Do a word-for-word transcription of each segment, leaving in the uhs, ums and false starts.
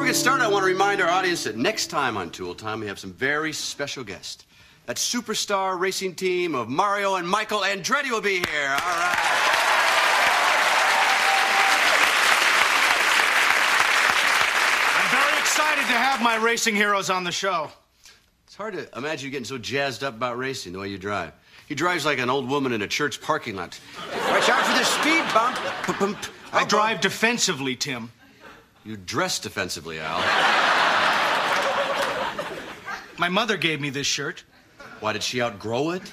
we get started, I want to remind our audience that next time on Tool Time, we have some very special guests. That superstar racing team of Mario and Michael Andretti will be here. All right. I'm very excited to have my racing heroes on the show. It's hard to imagine you getting so jazzed up about racing the way you drive. He drives like an old woman in a church parking lot. Watch out for the speed bump. I drive defensively, Tim. You dress defensively, Al. My mother gave me this shirt. Why, did she outgrow it?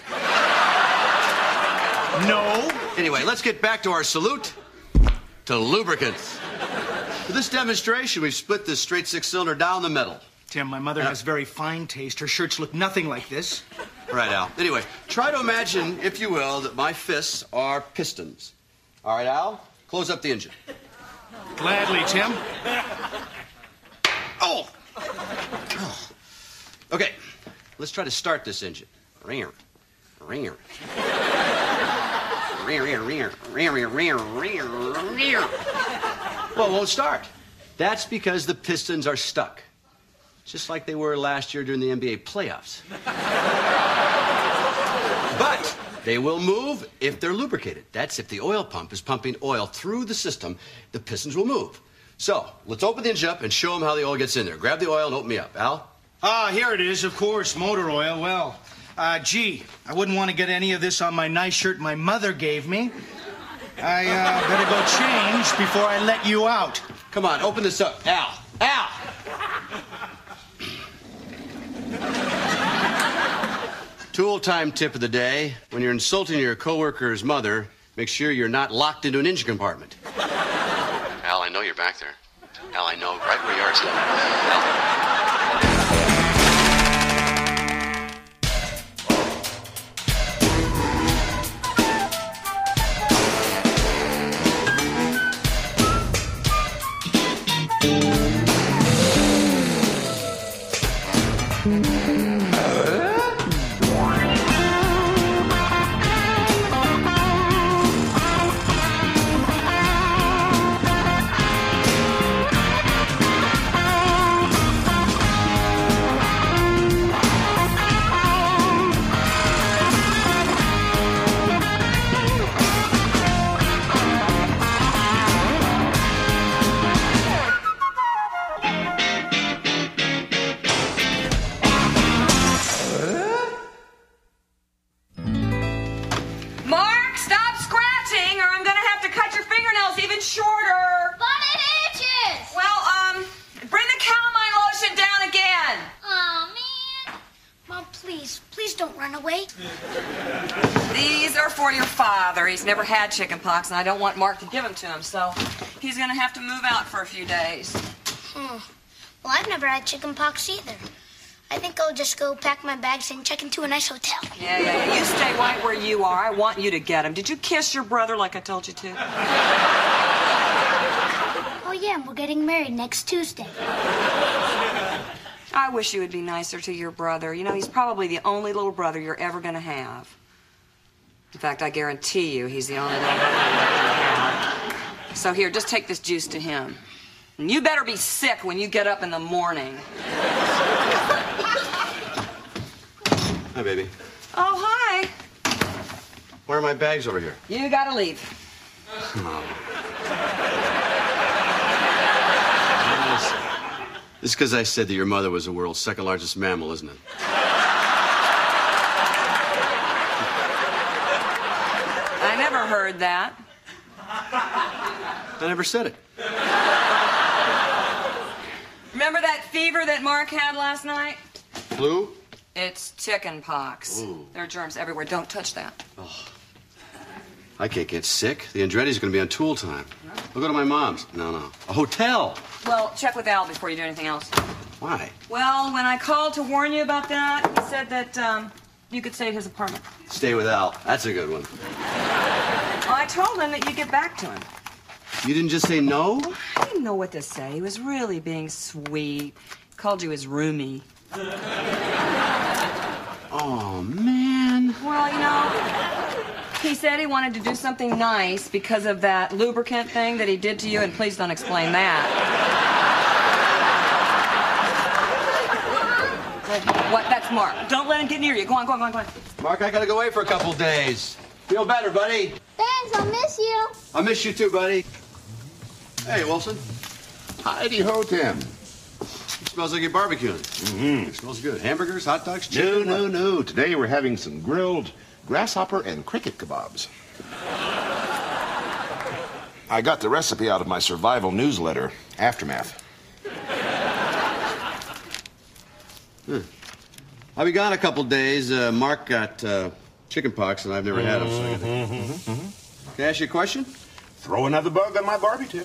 No. Anyway, let's get back to our salute to lubricants. For this demonstration, we've split this straight six-cylinder down the middle. Tim, my mother has very fine taste. Her shirts look nothing like this. Right, Al. Anyway, try to imagine, if you will, that my fists are pistons. All right, Al? Close up the engine. Gladly, Tim. Oh! oh. Okay, let's try to start this engine. Ringer. Ringer. Ringer, ringer, ringer, ringer, ringer, ringer. Well, it won't start. That's because the pistons are stuck. Just like they were last year during the N B A playoffs. But they will move if they're lubricated. That's if the oil pump is pumping oil through the system, the pistons will move. So, let's open the engine up and show them how the oil gets in there. Grab the oil and open me up. Al? Ah, here it is, of course, motor oil. Well, uh, gee, I wouldn't want to get any of this on my nice shirt my mother gave me. I uh, better go change before I let you out. Come on, open this up. Al! Al! Tool time tip of the day. When you're insulting your coworker's mother, make sure you're not locked into an engine compartment. Al, I know you're back there. Al, I know right where you are. Al. He's never had chicken pox, and I don't want Mark to give them to him, so he's going to have to move out for a few days. Hmm. Well, I've never had chicken pox either. I think I'll just go pack my bags and check into a nice hotel. Yeah, yeah, yeah. You stay right where you are. I want you to get him. Did you kiss your brother like I told you to? Oh, yeah, and we're getting married next Tuesday. I wish you would be nicer to your brother. You know, he's probably the only little brother you're ever going to have. In fact, I guarantee you he's the only little brother you're ever going to have. So here, just take this juice to him. And you better be sick when you get up in the morning. Hi, baby. Oh, hi. Where are my bags over here? You gotta leave. Oh. This is because I said that your mother was the world's second largest mammal, isn't it? I never heard that. I never said it. Remember that fever that Mark had last night? Flu? It's chicken pox. Ooh. There are germs everywhere. Don't touch that. Oh. I can't get sick. The Andretti's going to be on tool time. We'll go to my mom's. No, no. A hotel. Well, check with Al before you do anything else. Why? Well, when I called to warn you about that, he said that um, you could stay at his apartment. Stay with Al. That's a good one. Well, I told him that you'd get back to him. You didn't just say no? Well, I didn't know what to say. He was really being sweet. He called you his roomie. Oh, man. Well, you know, he said he wanted to do something nice because of that lubricant thing that he did to you, and please don't explain that. What? That's Mark. Don't let him get near you. Go on, go on, go on, go on. Mark, I gotta go away for a couple days. Feel better, buddy. Thanks, I'll miss you. I'll miss you too, buddy. Hey, Wilson. Heidi-ho, Tim. It smells like you're barbecuing. Mm-hmm. It smells good. Hamburgers, hot dogs, chicken. No, no, no. Today we're having some grilled grasshopper and cricket kebabs. I got the recipe out of my survival newsletter, Aftermath. Hmm. I'll be gone a couple days. Uh, Mark got uh, chicken pox, and I've never had them. So I gotta... Mm-hmm, mm-hmm. Can I ask you a question? Throw another bug on my Barbie, Tim.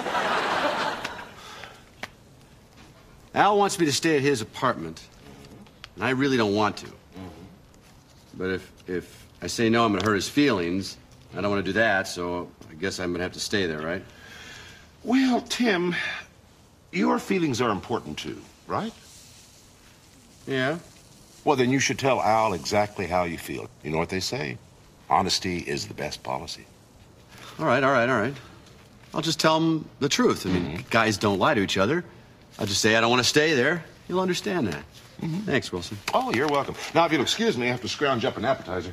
Al wants me to stay at his apartment, and I really don't want to. Mm-hmm. But if if I say no, I'm going to hurt his feelings. I don't want to do that, so I guess I'm going to have to stay there, right? Well, Tim, your feelings are important too, right? Yeah. Well, then you should tell Al exactly how you feel. You know what they say? Honesty is the best policy. All right, all right, all right. I'll just tell him the truth. I mean, mm-hmm. guys don't lie to each other. I'll just say I don't want to stay there. He'll understand that. Mm-hmm. Thanks, Wilson. Oh, you're welcome. Now, if you'll excuse me, I have to scrounge up an appetizer.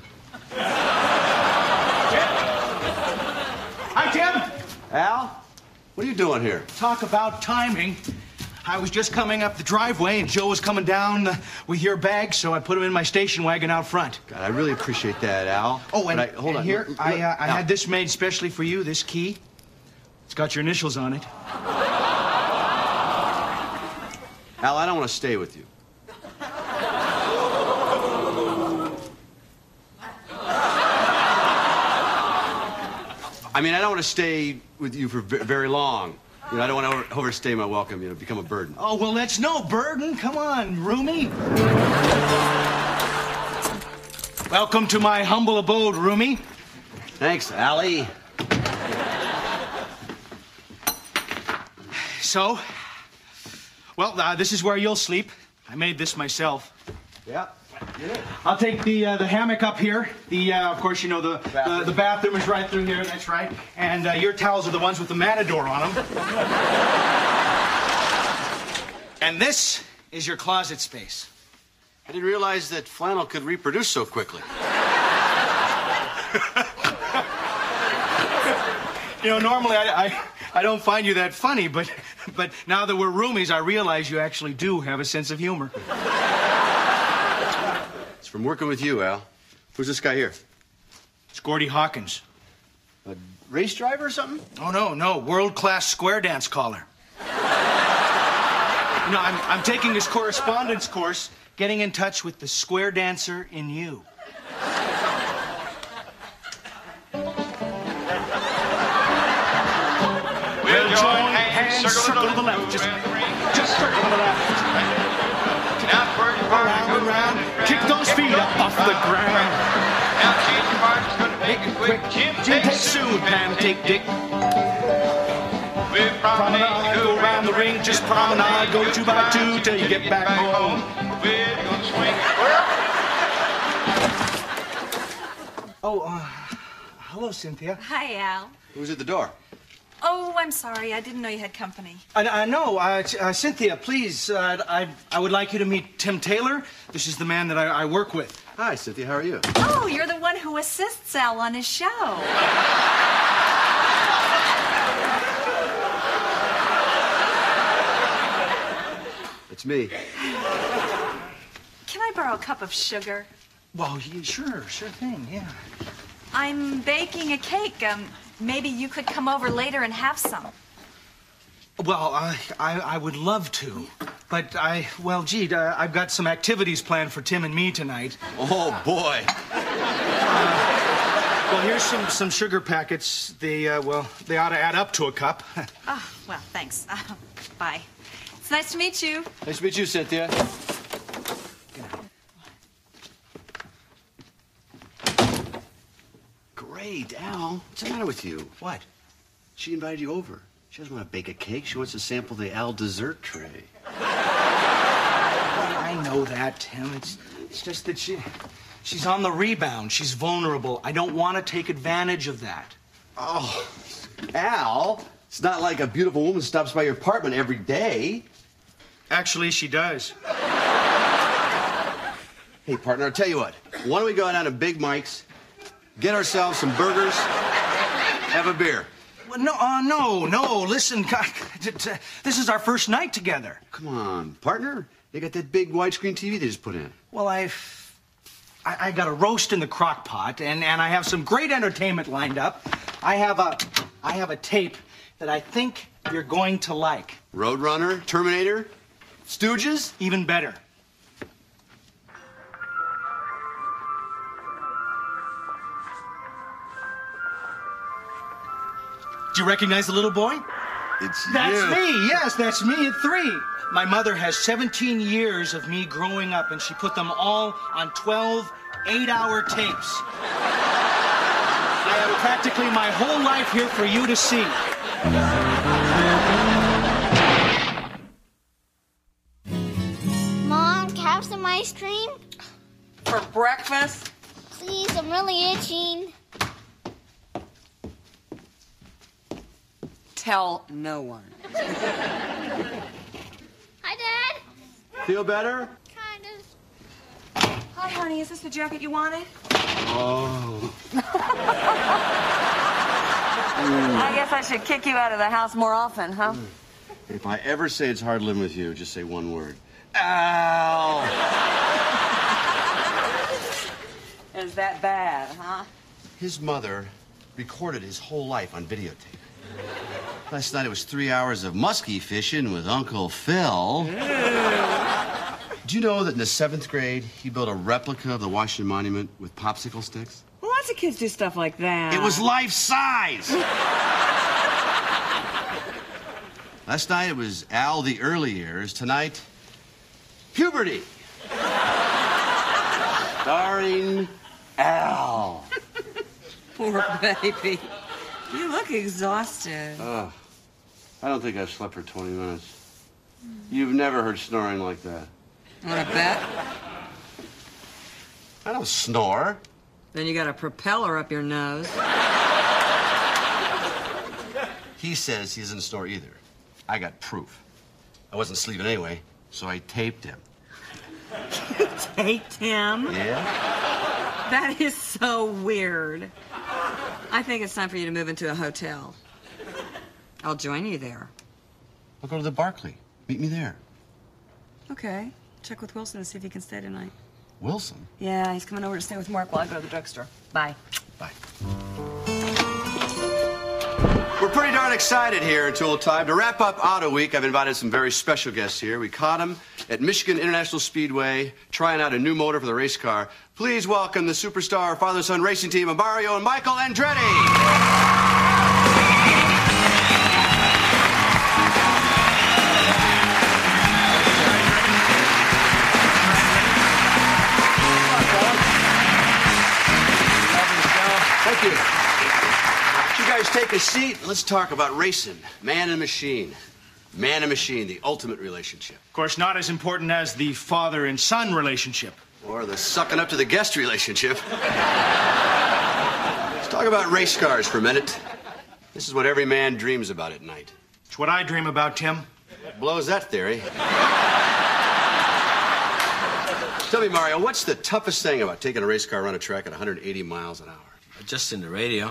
Hi, Tim. Al, what are you doing here? Talk about timing. I was just coming up the driveway, and Joe was coming down uh, with your bag, so I put him in my station wagon out front. God, I really appreciate that, Al. Oh, and, I, hold and on. here, look, I, uh, I Al. had this made specially for you, this key. It's got your initials on it. Al, I don't want to stay with you. I mean, I don't want to stay with you for v- very long. You know, I don't want to over- overstay my welcome, you know, become a burden. Oh, well, that's no burden. Come on, Roomy. Welcome to my humble abode, Roomy. Thanks, Allie. So, well, uh, this is where you'll sleep. I made this myself. Yeah. Yeah. I'll take the uh, the hammock up here. The uh, of course you know the bathroom. the the bathroom is right through here. That's right. And uh, your towels are the ones with the matador on them. And this is your closet space. I didn't realize that flannel could reproduce so quickly. You know, normally I, I I don't find you that funny, but but now that we're roomies, I realize you actually do have a sense of humor. It's from working with you, Al. Who's this guy here? It's Gordy Hawkins. A race driver or something? Oh, no, no. World-class square dance caller. You know, I'm, I'm taking his correspondence course, getting in touch with the square dancer in you. We'll join hands, circle to the left. Just, just circle to the left. Around and round. Kick those feet up off the ground. Now change your partner's gonna make it quick. Jim, Jim take Sue, Pam take Dick. With Promenade, go around the ring, just promenade, go two by two till you get back home. We're gonna swing it. Oh, uh, hello, Cynthia. Hi, Al. Who's at the door? Oh, I'm sorry. I didn't know you had company. I, I know, uh, uh, Cynthia, please, uh, I, I would like you to meet Tim Taylor. This is the man that I, I work with. Hi, Cynthia. How are you? Oh, you're the one who assists Al on his show. It's me. Can I borrow a cup of sugar? Well, yeah, sure, sure thing, yeah. I'm baking a cake. Um, maybe you could come over later and have some. Well, I, I, I would love to, but I, well, gee, uh, I've got some activities planned for Tim and me tonight. Oh, boy. Uh, well, here's some, some sugar packets. They, uh, well, they ought to add up to a cup. Oh, well, thanks. Uh, bye. It's nice to meet you. Nice to meet you, Cynthia. Great, Al. What's the matter with you? What? She invited you over. She doesn't want to bake a cake. She wants to sample the Al dessert tray. I know that, Tim. It's, it's just that she, she's on the rebound. She's vulnerable. I don't want to take advantage of that. Oh, Al, it's not like a beautiful woman stops by your apartment every day. Actually, she does. Hey, partner, I'll tell you what. Why don't we go down to Big Mike's, get ourselves some burgers, have a beer? Well, no, uh, no, no. Listen, this is our first night together. Come on, partner. They got that big widescreen T V they just put in. Well, I've... I, I got a roast in the crock pot, and, and I have some great entertainment lined up. I have a... I have a tape that I think you're going to like. Roadrunner, Terminator, Stooges? Even better. Do you recognize the little boy? It's That's you. me. Yes, that's me at three. My mother has seventeen years of me growing up, and she put them all on twelve eight-hour tapes. I have practically my whole life here for you to see. Mom, can I have some ice cream? For breakfast? Please, I'm really itching. Tell no one. Hi, Dad. Feel better? Kind of. Hi, honey. Is this the jacket you wanted? Oh. I guess I should kick you out of the house more often, huh? If I ever say it's hard living with you, just say one word. Ow! Is that bad, huh? His mother recorded his whole life on videotape. Last night it was three hours of muskie fishing with Uncle Phil. Do you know that in the seventh grade, he built a replica of the Washington Monument with popsicle sticks? Well, lots of kids do stuff like that. It was life size! Last night it was Al the early years. Tonight, puberty. Starring Al. Poor baby. You look exhausted. Uh, I don't think I've slept for twenty minutes. You've never heard snoring like that. Want to bet? I don't snore. Then you got a propeller up your nose. He says he doesn't snore either. I got proof. I wasn't sleeping anyway, so I taped him. You taped him? Yeah? That is so weird. I think it's time for you to move into a hotel. I'll join you there. I'll go to the Barclay. Meet me there. Okay. Check with Wilson and see if he can stay tonight. Wilson? Yeah, he's coming over to stay with Mark while I go to the drugstore. Bye. Bye. We're pretty darn excited here at Tool Time. To wrap up Auto Week, I've invited some very special guests here. We caught them at Michigan International Speedway trying out a new motor for the race car. Please welcome the superstar father-son racing team of Mario and Michael Andretti. Thank you. You guys take a seat. Let's talk about racing. Man and machine. Man and machine, the ultimate relationship. Of course, not as important as the father and son relationship. Or the sucking up to the guest relationship. Let's talk about race cars for a minute. This is what every man dreams about at night. It's what I dream about, Tim. What blows that theory? Tell me, Mario, what's the toughest thing about taking a race car around a track at one hundred eighty miles an hour? Just in the radio.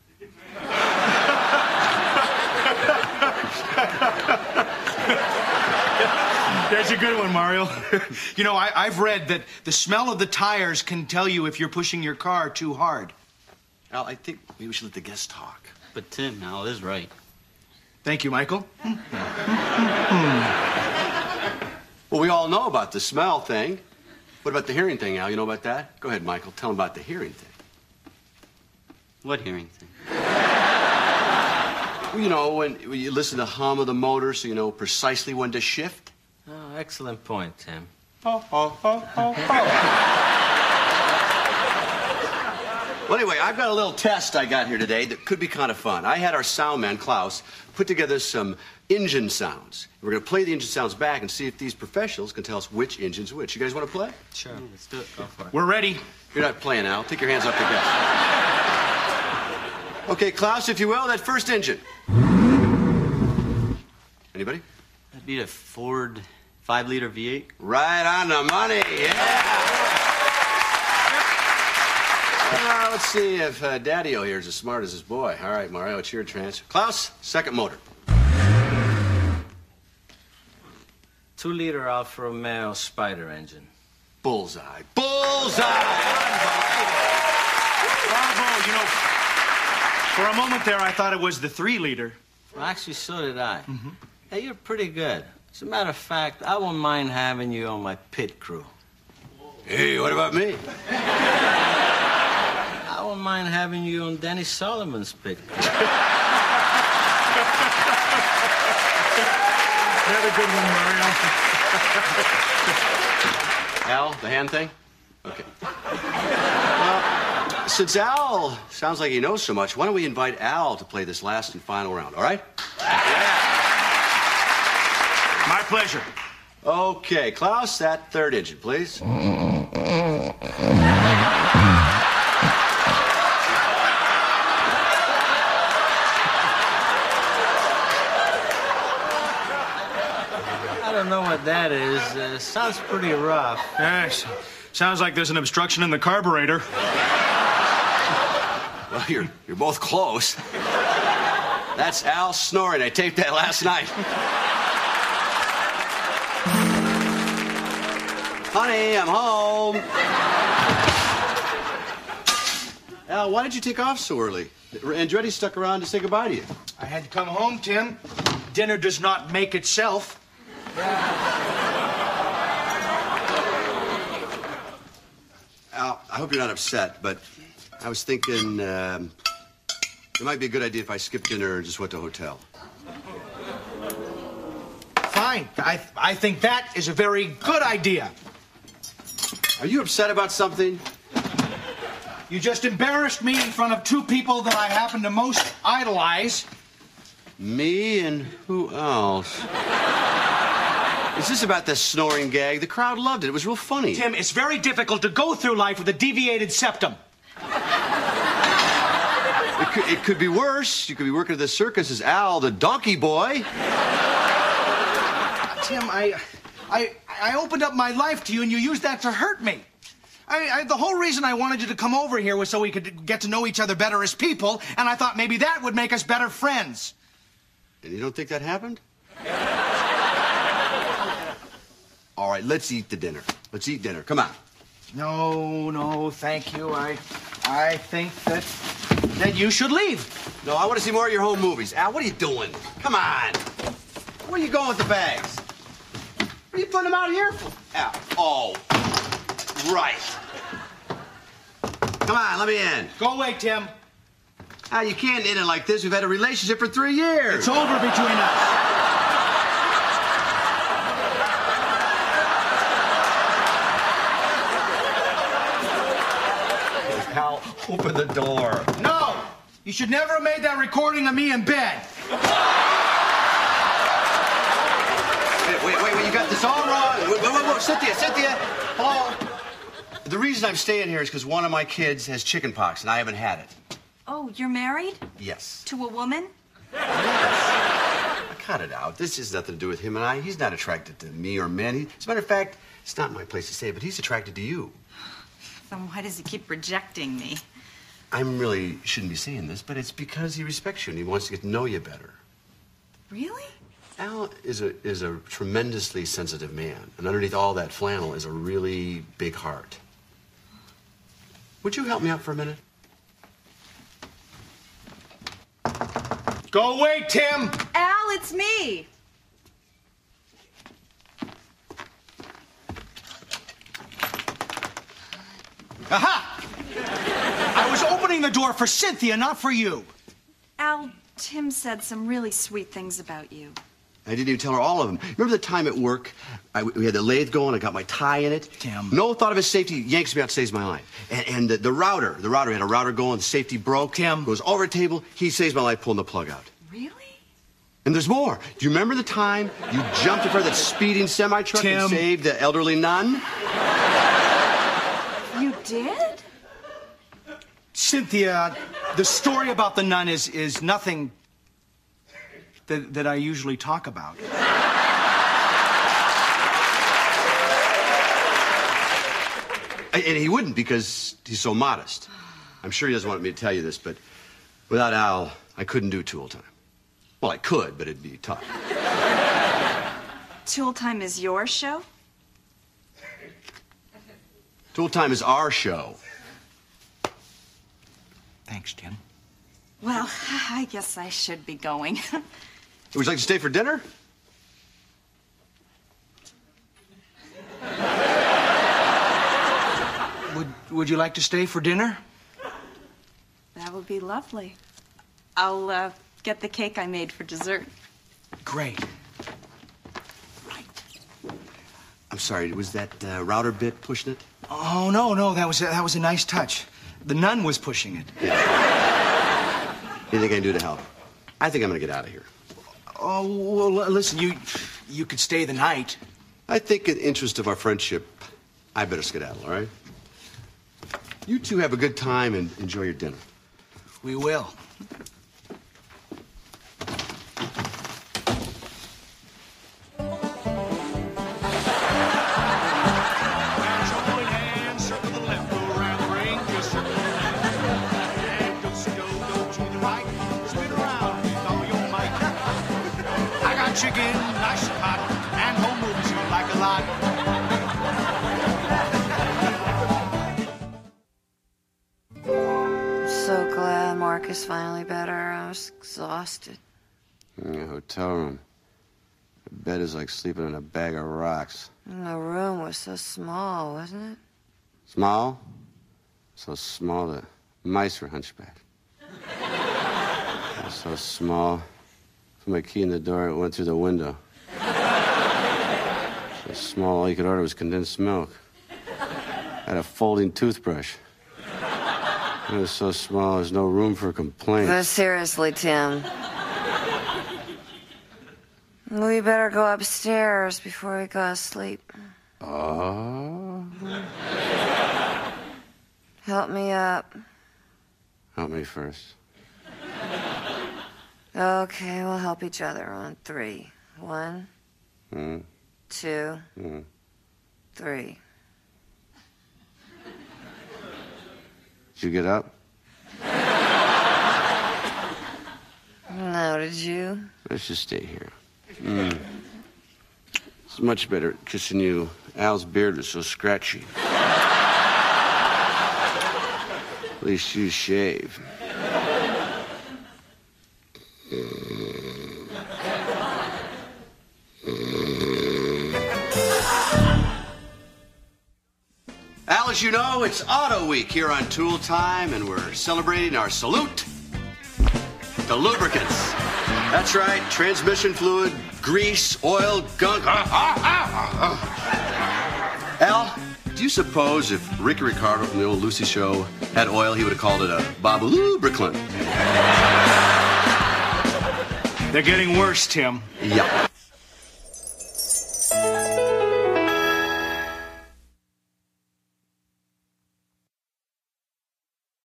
That's a good one, Mario. You know, I, I've read that the smell of the tires can tell you if you're pushing your car too hard. Al, I think maybe we should let the guests talk. But Tim, Al is right. Thank you, Michael. Well, we all know about the smell thing. What about the hearing thing, Al? You know about that? Go ahead, Michael. Tell them about the hearing thing. What hearing thing? Well, you know, when, when you listen to the hum of the motor so you know precisely when to shift. Oh, excellent point, Tim. Oh, oh, oh, oh, oh. Well, anyway, I've got a little test I got here today that could be kind of fun. I had our sound man, Klaus, put together some engine sounds. We're going to play the engine sounds back and see if these professionals can tell us which engine's which. You guys want to play? Sure, let's do it. Go for it. We're ready. You're not playing, Al. Take your hands off the gas. Okay, Klaus, if you will, that first engine. Anybody? That'd be a Ford five liter V eight. Right on the money, yeah. let's see if uh, Daddy-O here is as smart as his boy. All right, Mario, it's your chance. Klaus, second motor. Two-liter Alfa Romeo Spider engine. Bullseye. Bullseye! Bravo. You know, for a moment there, I thought it was the three-liter. Well, actually, so did I. Mm-hmm. Hey, you're pretty good. As a matter of fact, I won't mind having you on my pit crew. Hey, what about me? I won't mind having you on Danny Solomon's pit crew. Another good one, Mario. Al, the hand thing? Okay. Well, since Al sounds like he knows so much, why don't we invite Al to play this last and final round, all right? Yeah. My pleasure. Okay, Klaus, that third engine, please. I don't know what that is. Uh, sounds pretty rough. Yes. Sounds like there's an obstruction in the carburetor. Well, you're, you're both close. That's Al snoring. I taped that last night. Honey, I'm home. Al, why did you take off so early? Andretti stuck around to say goodbye to you. I had to come home, Tim. Dinner does not make itself. Al, I hope you're not upset, but I was thinking um, it might be a good idea if I skipped dinner and just went to a hotel. Fine. I, I think that is a very good idea. Are you upset about something? You just embarrassed me in front of two people that I happen to most idolize. Me and who else? Is this about the snoring gag? The crowd loved it. It was real funny. Tim, it's very difficult to go through life with a deviated septum. It could, it could be worse. You could be working at the circus as Al, the donkey boy. Tim, I, I, I opened up my life to you, and you used that to hurt me. I, I, the whole reason I wanted you to come over here was so we could get to know each other better as people, and I thought maybe that would make us better friends. And you don't think that happened? All right, let's eat the dinner. Let's eat dinner. Come on. No, no, thank you. I, I think that that you should leave. No, I want to see more of your home movies. Al, what are you doing? Come on. Where are you going with the bags? What are you putting them out here for? Al. Oh, right. Come on, let me in. Go away, Tim. Al, you can't end it like this. We've had a relationship for three years. It's over between us. Al, open the door. No! You should never have made that recording of me in bed. Wait, wait, wait, wait, you got this all wrong. Wait, wait, wait, wait. Cynthia, Cynthia. Hello. The reason I'm staying here is because one of my kids has chicken pox, and I haven't had it. Oh, you're married? Yes. To a woman? Yes. Cut it out. This has nothing to do with him and I. He's not attracted to me or men. He, as a matter of fact, it's not my place to say, but he's attracted to you. Then why does he keep rejecting me? I really shouldn't be saying this, but it's because he respects you and he wants to get to know you better. Really? Al is a is a tremendously sensitive man, and underneath all that flannel is a really big heart. Would you help me out for a minute? Go away, Tim! Al, it's me. Aha! I was opening the door for Cynthia, not for you. Al, Tim said some really sweet things about you. I didn't even tell her all of them. Remember the time at work, I, we had the lathe going, I got my tie in it? Tim. No thought of his safety, yanks me out, saves my life. And, and the, the router, the router had a router going, the safety broke. Tim. Goes over a table, he saves my life pulling the plug out. Really? And there's more. Do you remember the time you jumped in front of that speeding semi-truck Tim. and saved the elderly nun? You did? Cynthia, the story about the nun is, is nothing that, that I usually talk about. And he wouldn't because he's so modest. I'm sure he doesn't want me to tell you this, but without Al, I couldn't do Tool Time. Well, I could, but it'd be tough. Tool Time is your show? Tool Time is our show. Thanks, Tim. Well, I guess I should be going. Would you like to stay for dinner? Would Would you like to stay for dinner? That would be lovely. I'll uh, get the cake I made for dessert. Great. I'm sorry, was that uh, router bit pushing it? Oh, no, no, that was a, that was a nice touch. The nun was pushing it. Yeah. What do you think I can do to help? I think I'm going to get out of here. Oh, well, listen, you you could stay the night. I think in the interest of our friendship, I better skedaddle, all right? You two have a good time and enjoy your dinner. We will. Chicken, nice and hot, and home movies you like a lot. I'm so glad Mark is finally better. I was exhausted. In a hotel room. The bed is like sleeping in a bag of rocks. And the room was so small, wasn't it? Small? So small that mice were hunchbacked. It was so small. Put my key in the door, it went through the window. So small, all you could order was condensed milk. I had a folding toothbrush. It was so small, there's no room for complaint. But seriously, Tim. We better go upstairs before we go to sleep. Oh? Help me up. Help me first. Okay, we'll help each other on three. One, Mm. two, Mm. three. Did you get up? No, did you? Let's just stay here. Mm. It's much better kissing you. Al's beard was so scratchy. At least you shave. Al, as you know, it's Auto Week here on Tool Time, and we're celebrating our salute to lubricants. That's right, transmission fluid, grease, oil, gunk. Ah, ah, ah, ah. Al, do you suppose if Ricky Ricardo from the old Lucy show had oil, he would have called it a Babu Lubricant? They're getting worse, Tim. Yeah.